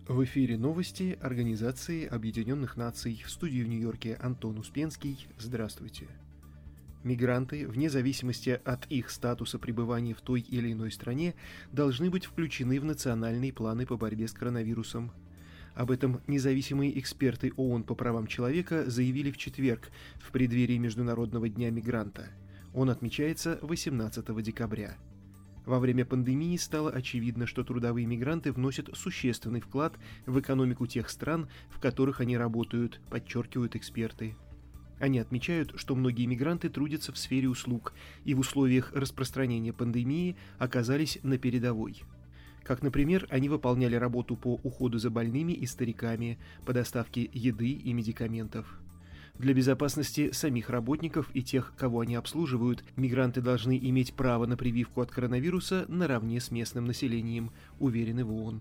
В эфире новости Организации Объединенных Наций. В студии в Нью-Йорке Антон Успенский. Здравствуйте. Мигранты, вне зависимости от их статуса пребывания в той или иной стране, должны быть включены в национальные планы по борьбе с коронавирусом. Об этом независимые эксперты ООН по правам человека заявили в четверг, в преддверии Международного дня мигранта. Он отмечается 18 декабря. Во время пандемии стало очевидно, что трудовые мигранты вносят существенный вклад в экономику тех стран, в которых они работают, подчеркивают эксперты. Они отмечают, что многие мигранты трудятся в сфере услуг и в условиях распространения пандемии оказались на передовой. Как, например, они выполняли работу по уходу за больными и стариками, по доставке еды и медикаментов. Для безопасности самих работников и тех, кого они обслуживают, мигранты должны иметь право на прививку от коронавируса наравне с местным населением, уверены в ООН.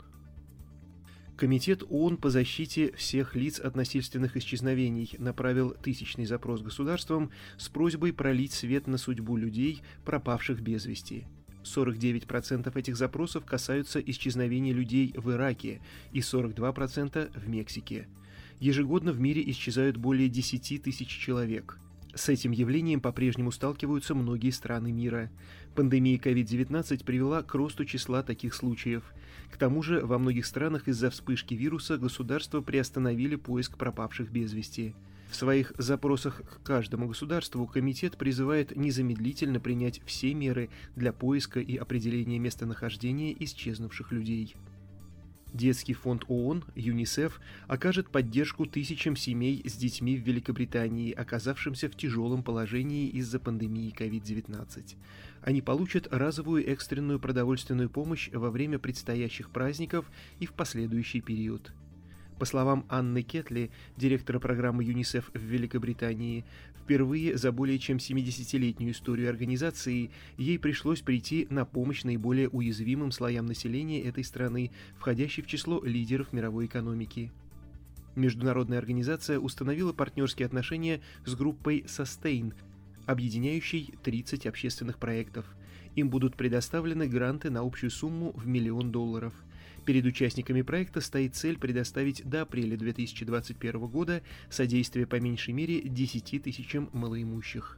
Комитет ООН по защите всех лиц от насильственных исчезновений направил тысячный запрос государствам с просьбой пролить свет на судьбу людей, пропавших без вести. 49% этих запросов касаются исчезновения людей в Ираке и 42% в Мексике. Ежегодно в мире исчезают более 10 тысяч человек. С этим явлением по-прежнему сталкиваются многие страны мира. Пандемия COVID-19 привела к росту числа таких случаев. К тому же во многих странах из-за вспышки вируса государства приостановили поиск пропавших без вести. В своих запросах к каждому государству комитет призывает незамедлительно принять все меры для поиска и определения местонахождения исчезнувших людей. Детский фонд ООН, ЮНИСЕФ, окажет поддержку тысячам семей с детьми в Великобритании, оказавшимся в тяжелом положении из-за пандемии COVID-19. Они получат разовую экстренную продовольственную помощь во время предстоящих праздников и в последующий период. По словам Анны Кетли, директора программы ЮНИСЕФ в Великобритании, впервые за более чем 70-летнюю историю организации ей пришлось прийти на помощь наиболее уязвимым слоям населения этой страны, входящей в число лидеров мировой экономики. Международная организация установила партнерские отношения с группой Sustain, объединяющей 30 общественных проектов. Им будут предоставлены гранты на общую сумму в $1 миллион. Перед участниками проекта стоит цель предоставить до апреля 2021 года содействие по меньшей мере 10 тысячам малоимущих.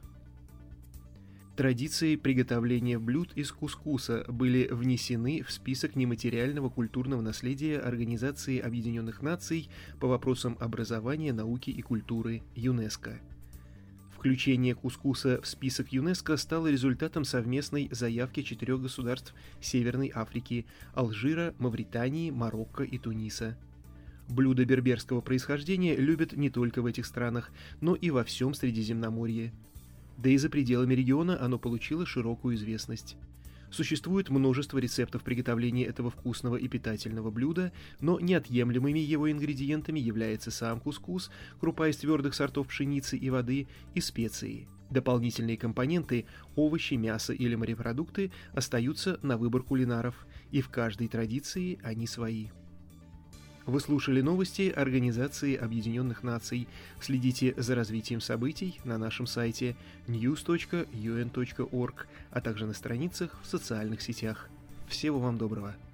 Традиции приготовления блюд из кускуса были внесены в список нематериального культурного наследия Организации Объединенных Наций по вопросам образования, науки и культуры ЮНЕСКО. Включение кускуса в список ЮНЕСКО стало результатом совместной заявки 4 государств Северной Африки – Алжира, Мавритании, Марокко и Туниса. Блюдо берберского происхождения любят не только в этих странах, но и во всем Средиземноморье. Да и за пределами региона оно получило широкую известность. Существует множество рецептов приготовления этого вкусного и питательного блюда, но неотъемлемыми его ингредиентами является сам кускус, крупа из твердых сортов пшеницы и воды и специи. Дополнительные компоненты – овощи, мясо или морепродукты – остаются на выбор кулинаров, и в каждой традиции они свои. Вы слушали новости Организации Объединенных Наций. Следите за развитием событий на нашем сайте news.un.org, а также на страницах в социальных сетях. Всего вам доброго!